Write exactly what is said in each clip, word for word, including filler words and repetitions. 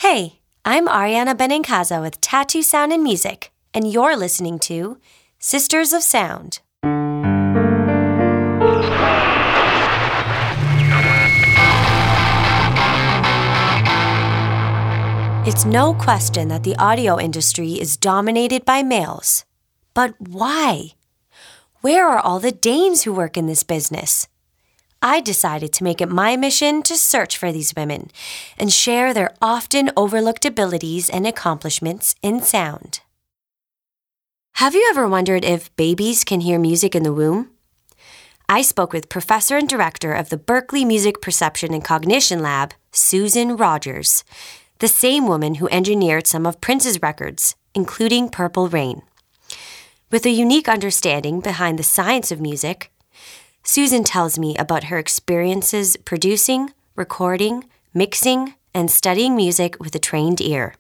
Hey, I'm Ariana Benincaza with Tattoo Sound and Music, and you're listening to Sisters of Sound. It's no question that the audio industry is dominated by males. But why? Where are all the dames who work in this business? I decided to make it my mission to search for these women and share their often overlooked abilities and accomplishments in sound. Have you ever wondered if babies can hear music in the womb? I spoke with professor and director of the Berklee Music Perception and Cognition Lab, Susan Rogers, the same woman who engineered some of Prince's records, including Purple Rain. With a unique understanding behind the science of music, Susan tells me about her experiences producing, recording, mixing, and studying music with a trained ear.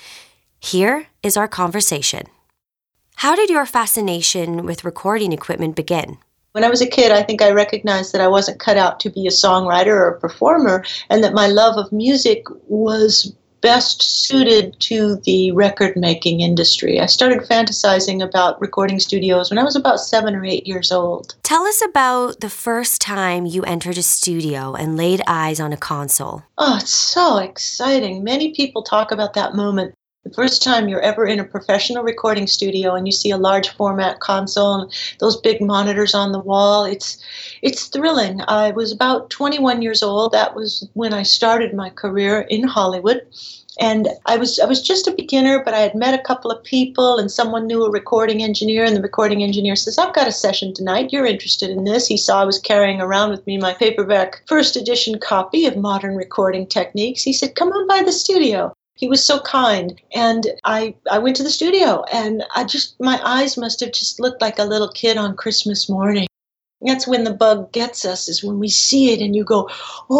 Here is our conversation. How did your fascination with recording equipment begin? When I was a kid, I think I recognized that I wasn't cut out to be a songwriter or a performer, and that my love of music was best suited to the record-making industry. I started fantasizing about recording studios when I was about seven or eight years old. Tell us about the first time you entered a studio and laid eyes on a console. Oh, it's so exciting. Many people talk about that moment. The first time you're ever in a professional recording studio and you see a large format console and those big monitors on the wall, it's it's thrilling. I was about twenty-one years old. That was when I started my career in Hollywood. And I was I was just a beginner, but I had met a couple of people, and someone knew a recording engineer, and the recording engineer says, I've got a session tonight. You're interested in this? He saw I was carrying around with me my paperback first edition copy of Modern Recording Techniques. He said, come on by the studio. He was so kind, and I, I went to the studio, and I just my eyes must have just looked like a little kid on Christmas morning. That's when the bug gets us, is when we see it and you go,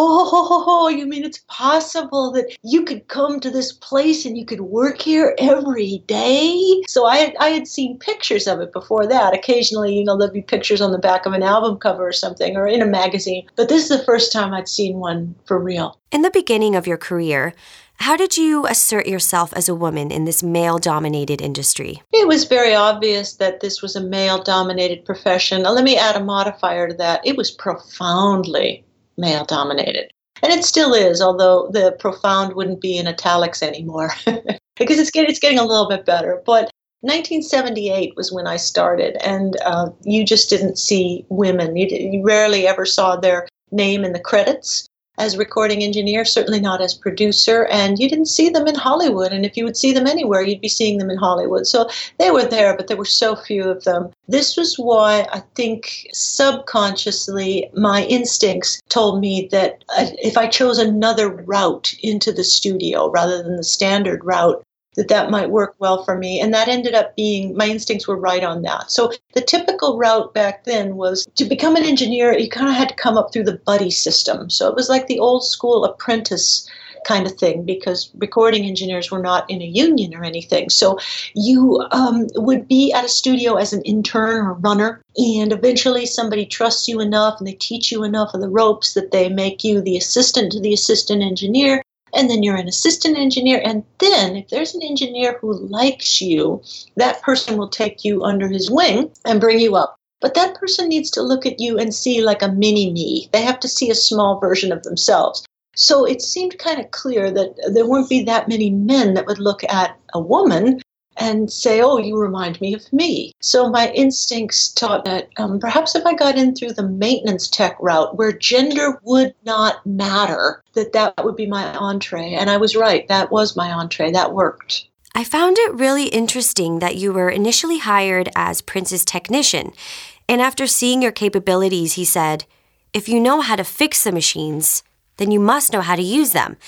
oh, you mean it's possible that you could come to this place and you could work here every day? So I had, I had seen pictures of it before that. Occasionally, you know, there'd be pictures on the back of an album cover or something, or in a magazine. But this is the first time I'd seen one for real. In the beginning of your career, how did you assert yourself as a woman in this male-dominated industry? It was very obvious that this was a male-dominated profession. Now, let me add a modifier to that. It was profoundly male-dominated. And it still is, although the profound wouldn't be in italics anymore, because it's getting, it's getting a little bit better. But nineteen seventy-eight was when I started, and uh, you just didn't see women. You, you rarely ever saw their name in the credits as recording engineer, certainly not as producer, and you didn't see them in Hollywood. And if you would see them anywhere, you'd be seeing them in Hollywood. So they were there, but there were so few of them. This was why I think subconsciously my instincts told me that if I chose another route into the studio rather than the standard route, that that might work well for me. And that ended up being, my instincts were right on that. So the typical route back then was to become an engineer, you kind of had to come up through the buddy system. So it was like the old school apprentice kind of thing, because recording engineers were not in a union or anything. So you um, would be at a studio as an intern or runner, and eventually somebody trusts you enough and they teach you enough of the ropes that they make you the assistant to the assistant engineer. And then you're an assistant engineer. And then if there's an engineer who likes you, that person will take you under his wing and bring you up. But that person needs to look at you and see like a mini me. They have to see a small version of themselves. So it seemed kind of clear that there wouldn't be that many men that would look at a woman and say, oh, you remind me of me. So my instincts taught that um, perhaps if I got in through the maintenance tech route where gender would not matter, that that would be my entree. And I was right. That was my entree. That worked. I found it really interesting that you were initially hired as Prince's technician. And after seeing your capabilities, he said, if you know how to fix the machines, then you must know how to use them.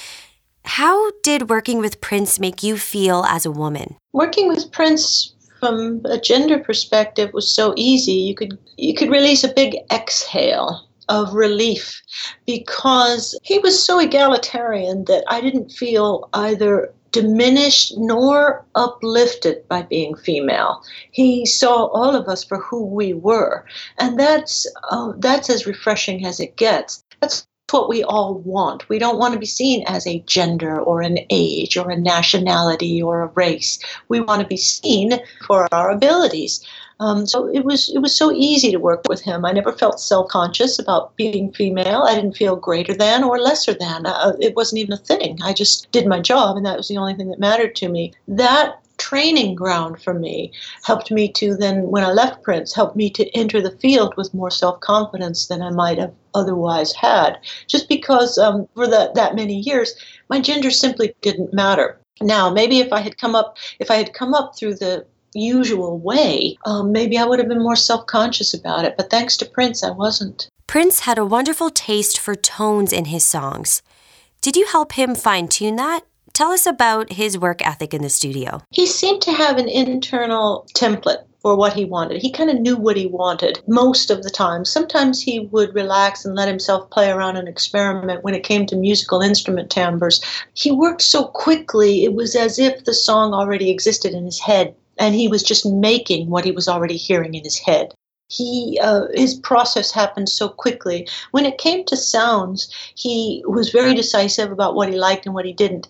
How did working with Prince make you feel as a woman? Working with Prince from a gender perspective was so easy. You could you could release a big exhale of relief because he was so egalitarian that I didn't feel either diminished nor uplifted by being female. He saw all of us for who we were, and that's uh, that's as refreshing as it gets. That's what we all want. We don't want to be seen as a gender or an age or a nationality or a race. We want to be seen for our abilities. Um, so it was it was so easy to work with him. I never felt self-conscious about being female. I didn't feel greater than or lesser than. Uh, it wasn't even a thing. I just did my job, and that was the only thing that mattered to me. That training ground for me helped me to then, when I left Prince, helped me to enter the field with more self-confidence than I might have otherwise had. Just because um, for that that many years, my gender simply didn't matter. Now, maybe if I had come up, if I had come up through the usual way, um, maybe I would have been more self-conscious about it. But thanks to Prince, I wasn't. Prince had a wonderful taste for tones in his songs. Did you help him fine-tune that? Tell us about his work ethic in the studio. He seemed to have an internal template for what he wanted. He kind of knew what he wanted most of the time. Sometimes he would relax and let himself play around and experiment when it came to musical instrument timbres. He worked so quickly, it was as if the song already existed in his head, and he was just making what he was already hearing in his head. He, uh, his process happened so quickly. When it came to sounds, he was very decisive about what he liked and what he didn't.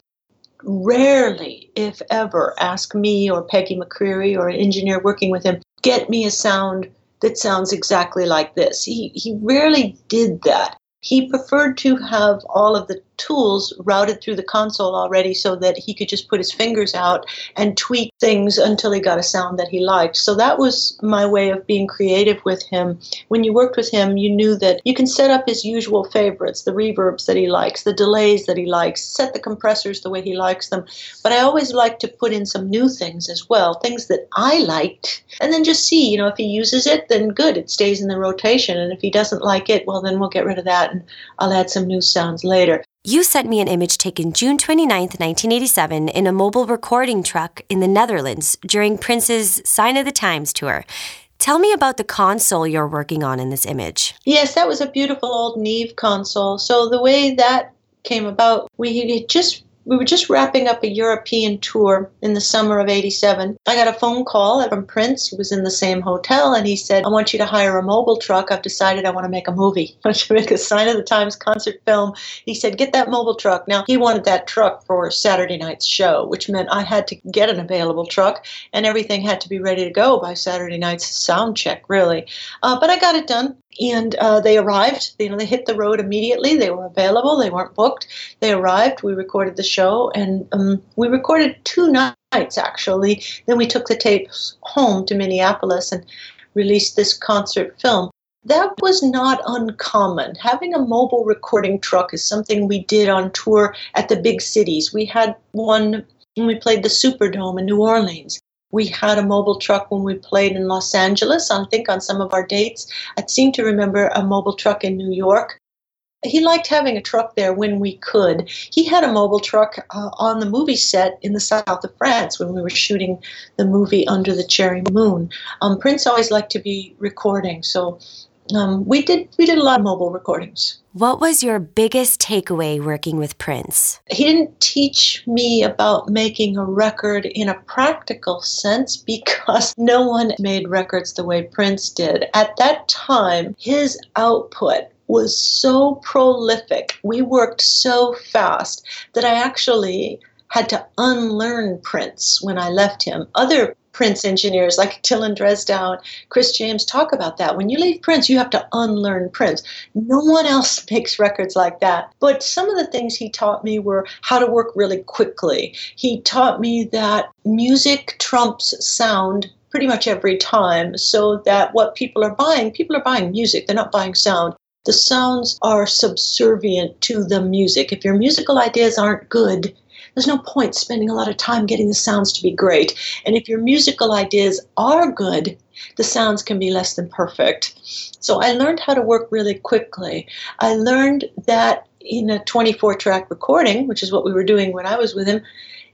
Rarely, if ever, ask me or Peggy McCreary or an engineer working with him, get me a sound that sounds exactly like this. He, he rarely did that. He preferred to have all of the tools routed through the console already so that he could just put his fingers out and tweak things until he got a sound that he liked. So that was my way of being creative with him. When you worked with him, you knew that you can set up his usual favorites, the reverbs that he likes, the delays that he likes, set the compressors the way he likes them. But I always like to put in some new things as well, things that I liked, and then just see, you know, if he uses it, then good, it stays in the rotation. And if he doesn't like it, well, then we'll get rid of that and I'll add some new sounds later. You sent me an image taken June twenty-ninth, nineteen eighty-seven in a mobile recording truck in the Netherlands during Prince's Sign of the Times tour. Tell me about the console you're working on in this image. Yes, that was a beautiful old Neve console. So the way that came about, we had just We were just wrapping up a European tour in the summer of eighty-seven. I got a phone call from Prince, who was in the same hotel, and he said, I want you to hire a mobile truck. I've decided I want to make a movie. I want to make a Sign of the Times concert film. He said, get that mobile truck. Now, he wanted that truck for Saturday night's show, which meant I had to get an available truck, and everything had to be ready to go by Saturday night's sound check, really. Uh, but I got it done. And uh, they arrived, you know, they hit the road immediately. They were available. They weren't booked. They arrived. We recorded the show, and um, we recorded two nights, actually. Then we took the tapes home to Minneapolis and released this concert film. That was not uncommon. Having a mobile recording truck is something we did on tour at the big cities. We had one when we played the Superdome in New Orleans. We had a mobile truck when we played in Los Angeles, I think on some of our dates. I seem to remember a mobile truck in New York. He liked having a truck there when we could. He had a mobile truck uh, on the movie set in the south of France when we were shooting the movie Under the Cherry Moon. Um, Prince always liked to be recording, so um, we did we did a lot of mobile recordings. What was your biggest takeaway working with Prince? He didn't teach me about making a record in a practical sense because no one made records the way Prince did. At that time, his output was so prolific. We worked so fast that I actually had to unlearn Prince when I left him. Other Prince engineers like Dylan Dresdow, Chris James talk about that. When you leave Prince, you have to unlearn Prince. No one else makes records like that. But some of the things he taught me were how to work really quickly. He taught me that music trumps sound pretty much every time, so that what people are buying, people are buying music, they're not buying sound. The sounds are subservient to the music. If your musical ideas aren't good, there's no point spending a lot of time getting the sounds to be great. And if your musical ideas are good, the sounds can be less than perfect. So I learned how to work really quickly. I learned that in a twenty-four track recording, which is what we were doing when I was with him,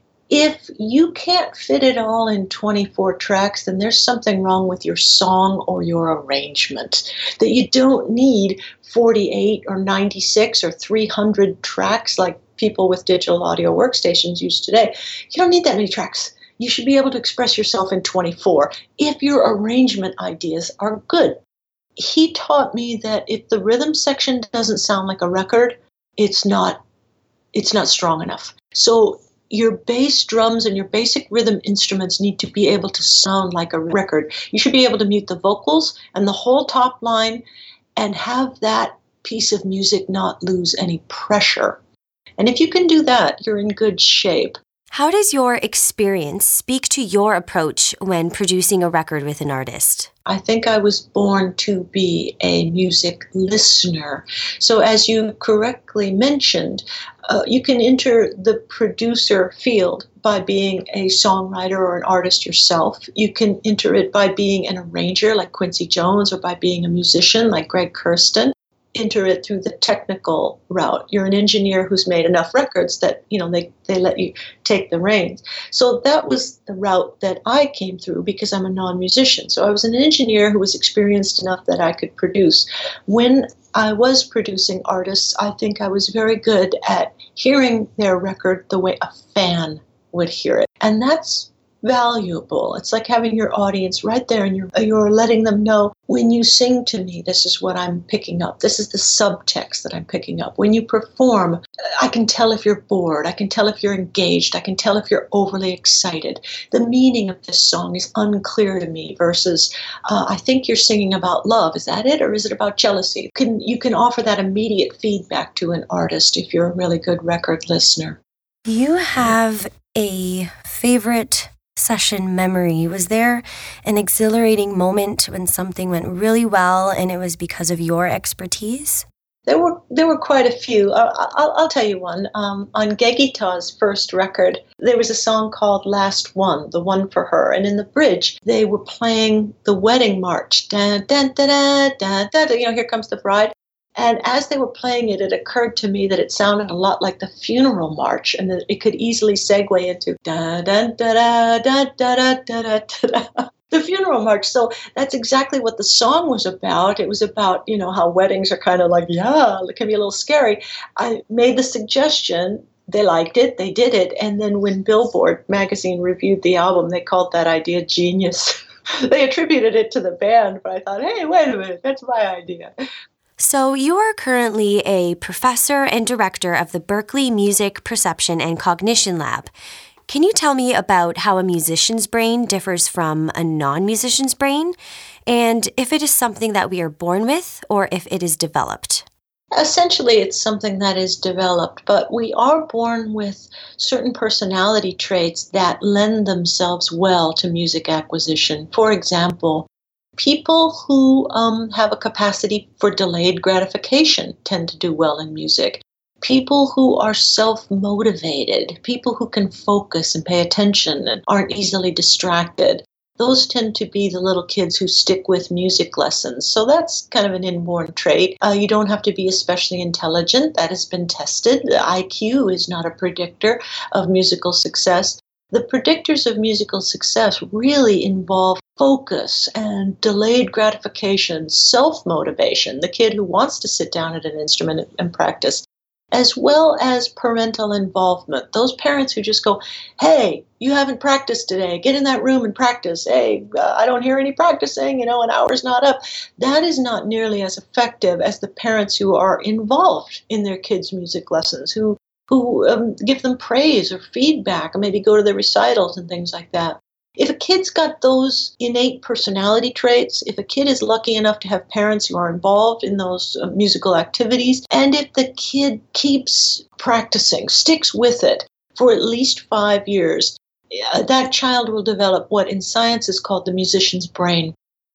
if you can't fit it all in twenty-four tracks, then there's something wrong with your song or your arrangement. That you don't need forty-eight or ninety-six or three hundred tracks like people with digital audio workstations use today. You don't need that many tracks. You should be able to express yourself in twenty-four if your arrangement ideas are good. he taught me that if the rhythm section doesn't sound like a record, it's not it's not strong enough. So your bass drums and your basic rhythm instruments need to be able to sound like a record. You should be able to mute the vocals and the whole top line and have that piece of music not lose any pressure. And if you can do that, you're in good shape. How does your experience speak to your approach when producing a record with an artist? I think I was born to be a music listener. So as you correctly mentioned, uh, you can enter the producer field by being a songwriter or an artist yourself. You can enter it by being an arranger like Quincy Jones or by being a musician like Greg Kurstin. Enter it through the technical route. You're an engineer who's made enough records that, you know, they, they let you take the reins. So that was the route that I came through because I'm a non-musician. So I was an engineer who was experienced enough that I could produce. When I was producing artists, I think I was very good at hearing their record the way a fan would hear it. And that's valuable. It's like having your audience right there and you're, you're letting them know, when you sing to me, this is what I'm picking up. This is the subtext that I'm picking up. When you perform, I can tell if you're bored. I can tell if you're engaged. I can tell if you're overly excited. The meaning of this song is unclear to me versus, uh, I think you're singing about love. Is that it? Or is it about jealousy? You can, you can offer that immediate feedback to an artist if you're a really good record listener. Do you have a favorite session memory? Was there an exhilarating moment when something went really well and it was because of your expertise? There were there were quite a few. Uh, I'll, I'll tell you one. Um, on Gegita's first record, there was a song called Last One, the one for her. And in the bridge, they were playing the wedding march. Dun, dun, dun, dun, dun, dun, dun, you know, Here Comes the Bride. And as they were playing it, it occurred to me that it sounded a lot like the funeral march and that it could easily segue into da da da da da da da da da the funeral march. So that's exactly what the song was about. It was about, you know, how weddings are kind of like, yeah, it can be a little scary. I made the suggestion. They liked it. They did it. And then when Billboard magazine reviewed the album, they called that idea genius. They attributed it to the band, but I thought, hey, wait a minute, that's my idea. So you are currently a professor and director of the Berklee Music, Perception, and Cognition Lab. Can you tell me about how a musician's brain differs from a non-musician's brain, and if it is something that we are born with or if it is developed? Essentially, it's something that is developed, but we are born with certain personality traits that lend themselves well to music acquisition. For example, people who um, have a capacity for delayed gratification tend to do well in music. People who are self-motivated, people who can focus and pay attention and aren't easily distracted, those tend to be the little kids who stick with music lessons. So that's kind of an inborn trait. Uh, you don't have to be especially intelligent. That has been tested. The I Q is not a predictor of musical success. The predictors of musical success really involve focus and delayed gratification, self-motivation, the kid who wants to sit down at an instrument and practice, as well as parental involvement. Those parents who just go, hey, you haven't practiced today, get in that room and practice. Hey, uh, I don't hear any practicing, you know, an hour's not up. That is not nearly as effective as the parents who are involved in their kids' music lessons, who who um, give them praise or feedback, or maybe go to their recitals and things like that. If a kid's got those innate personality traits, if a kid is lucky enough to have parents who are involved in those uh, musical activities, and if the kid keeps practicing, sticks with it for at least five years, uh, that child will develop what in science is called the musician's brain.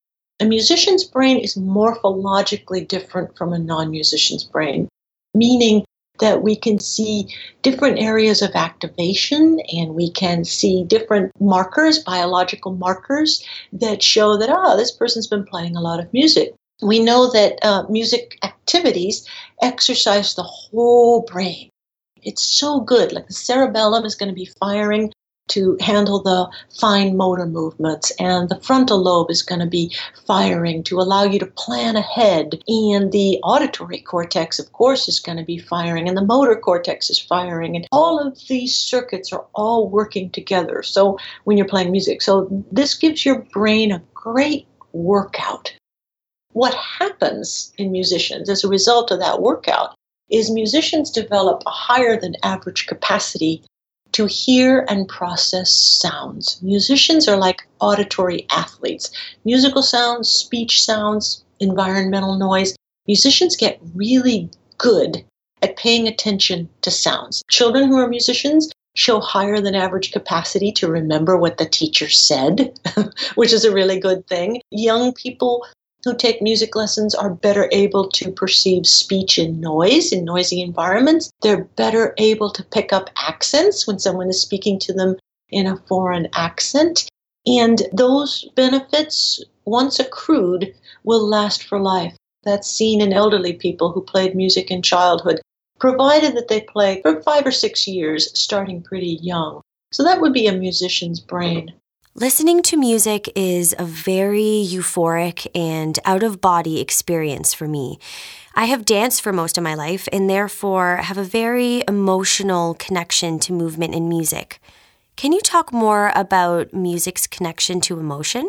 A musician's brain is morphologically different from a non-musician's brain, meaning that we can see different areas of activation and we can see different markers, biological markers, that show that, ah, this person's been playing a lot of music. We know that uh, music activities exercise the whole brain. It's so good. Like the cerebellum is going to be firing to handle the fine motor movements, and the frontal lobe is going to be firing to allow you to plan ahead, and the auditory cortex, of course, is going to be firing, and the motor cortex is firing, and all of these circuits are all working together. So when you're playing music, so this gives your brain a great workout. What happens in musicians as a result of that workout is musicians develop a higher than average capacity to hear and process sounds. Musicians are like auditory athletes. Musical sounds, speech sounds, environmental noise. Musicians get really good at paying attention to sounds. Children who are musicians show higher than average capacity to remember what the teacher said, which is a really good thing. Young people who take music lessons are better able to perceive speech and noise in noisy environments. They're better able to pick up accents when someone is speaking to them in a foreign accent. And those benefits, once accrued, will last for life. That's seen in elderly people who played music in childhood, provided that they play for five or six years, starting pretty young. So that would be a musician's brain. Listening to music is a very euphoric and out-of-body experience for me. I have danced for most of my life and therefore have a very emotional connection to movement and music. Can you talk more about music's connection to emotion?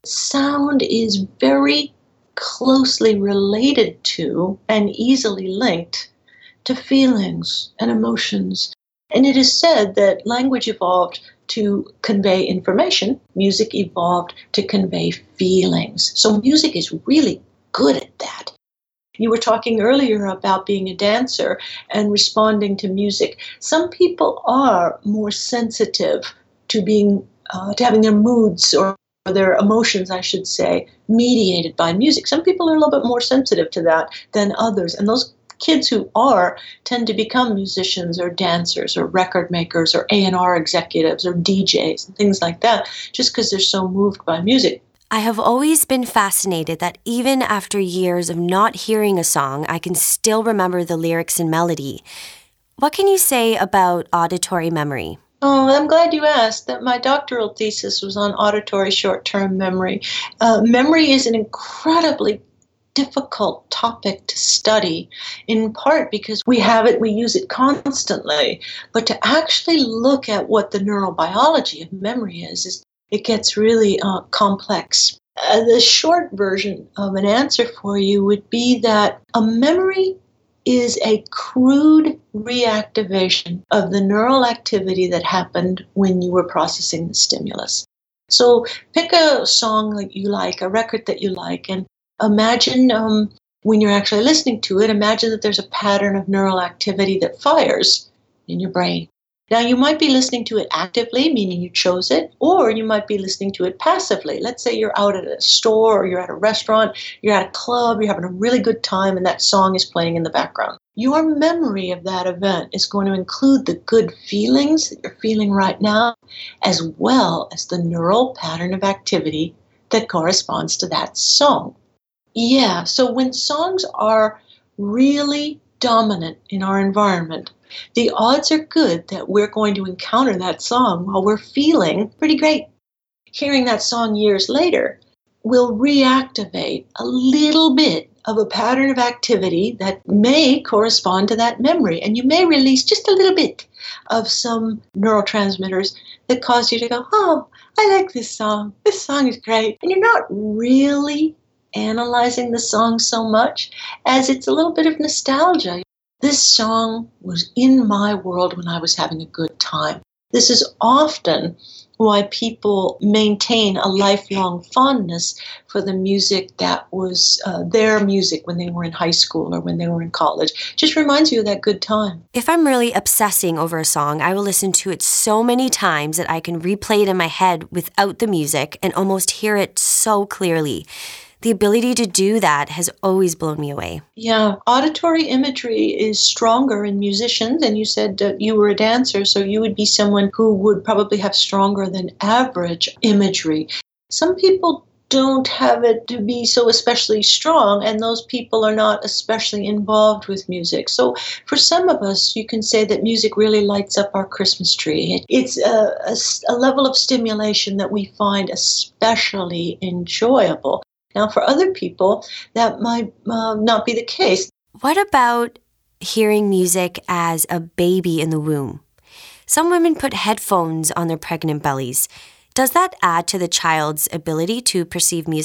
Sound is very closely related to and easily linked to feelings and emotions. And it is said that language evolved to convey information. Music evolved to convey feelings. So music is really good at that. You were talking earlier about being a dancer and responding to music. Some people are more sensitive to being, uh, to having their moods or their emotions, I should say, mediated by music. Some people are a little bit more sensitive to that than others. And those kids who are tend to become musicians or dancers or record makers or A and R executives or D Js and things like that, just because they're so moved by music. I have always been fascinated that even after years of not hearing a song, I can still remember the lyrics and melody. What can you say about auditory memory? Oh, I'm glad you asked. That my doctoral thesis was on auditory short-term memory. Uh, memory is an incredibly difficult topic to study, in part because we have it, we use it constantly. But to actually look at what the neurobiology of memory is, is it gets really uh, complex. Uh, the short version of an answer for you would be that a memory is a crude reactivation of the neural activity that happened when you were processing the stimulus. So pick a song that you like, a record that you like, and imagine um, when you're actually listening to it, imagine that there's a pattern of neural activity that fires in your brain. Now, you might be listening to it actively, meaning you chose it, or you might be listening to it passively. Let's say you're out at a store or you're at a restaurant, you're at a club, you're having a really good time, and that song is playing in the background. Your memory of that event is going to include the good feelings that you're feeling right now, as well as the neural pattern of activity that corresponds to that song. Yeah, so when songs are really dominant in our environment, the odds are good that we're going to encounter that song while we're feeling pretty great. Hearing that song years later will reactivate a little bit of a pattern of activity that may correspond to that memory. And you may release just a little bit of some neurotransmitters that cause you to go, oh, I like this song. This song is great. And you're not really analyzing the song so much as it's a little bit of nostalgia. This song was in my world when I was having a good time. This is often why people maintain a lifelong fondness for the music that was uh, their music when they were in high school or when they were in college. It just reminds you of that good time. If I'm really obsessing over a song, I will listen to it so many times that I can replay it in my head without the music and almost hear it so clearly. The ability to do that has always blown me away. Yeah, auditory imagery is stronger in musicians, and you said uh, you were a dancer, so you would be someone who would probably have stronger than average imagery. Some people don't have it to be so especially strong, and those people are not especially involved with music. So for some of us, you can say that music really lights up our Christmas tree. It's a, a, a level of stimulation that we find especially enjoyable. Now, for other people, that might uh, not be the case. What about hearing music as a baby in the womb? Some women put headphones on their pregnant bellies. Does that add to the child's ability to perceive music?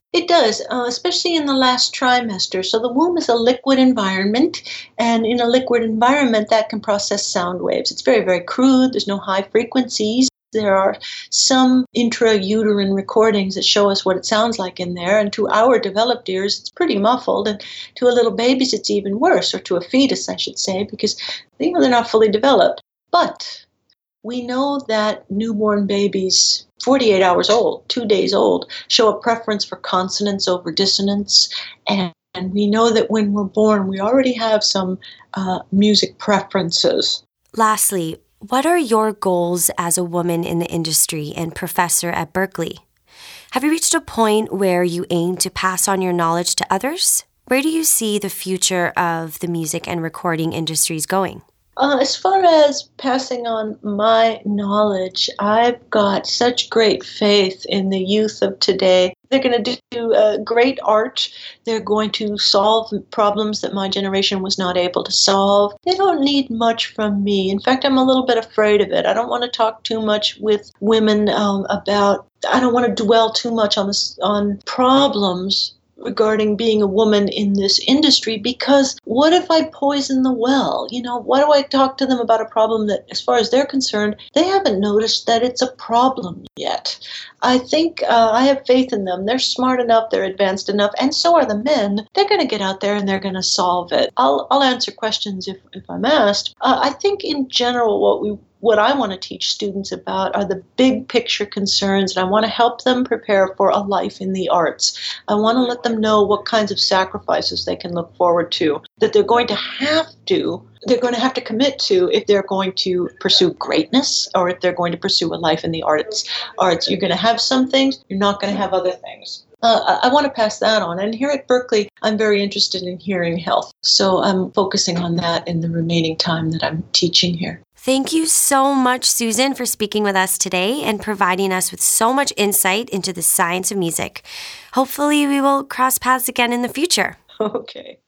It does, uh, especially in the last trimester. So the womb is a liquid environment, and in a liquid environment, that can process sound waves. It's very, very crude. There's no high frequencies. There are some intrauterine recordings that show us what it sounds like in there, and to our developed ears, it's pretty muffled, and to a little baby's, it's even worse, or to a fetus, I should say, because you know, they're not fully developed. But we know that newborn babies, forty-eight hours old, two days old, show a preference for consonants over dissonance, and, and we know that when we're born, we already have some uh, music preferences. Lastly, what are your goals as a woman in the industry and professor at Berklee? Have you reached a point where you aim to pass on your knowledge to others? Where do you see the future of the music and recording industries going? Uh, as far as passing on my knowledge, I've got such great faith in the youth of today. They're going to do uh, great art. They're going to solve problems that my generation was not able to solve. They don't need much from me. In fact, I'm a little bit afraid of it. I don't want to talk too much with women um, about, I don't want to dwell too much on this, on problems regarding being a woman in this industry, because what if I poison the well? You know, why do I talk to them about a problem that, as far as they're concerned, they haven't noticed that it's a problem yet? I think uh, I have faith in them. They're smart enough, they're advanced enough, and so are the men. They're going to get out there and they're going to solve it. I'll I'll answer questions if, if I'm asked. Uh, I think in general what we What I want to teach students about are the big picture concerns, and I want to help them prepare for a life in the arts. I want to let them know what kinds of sacrifices they can look forward to, that they're going to have to, they're going to have to commit to if they're going to pursue greatness or if they're going to pursue a life in the arts. Arts, you're going to have some things, you're not going to have other things. Uh, I want to pass that on. And here at Berklee, I'm very interested in hearing health. So I'm focusing on that in the remaining time that I'm teaching here. Thank you so much, Susan, for speaking with us today and providing us with so much insight into the science of music. Hopefully, we will cross paths again in the future. Okay.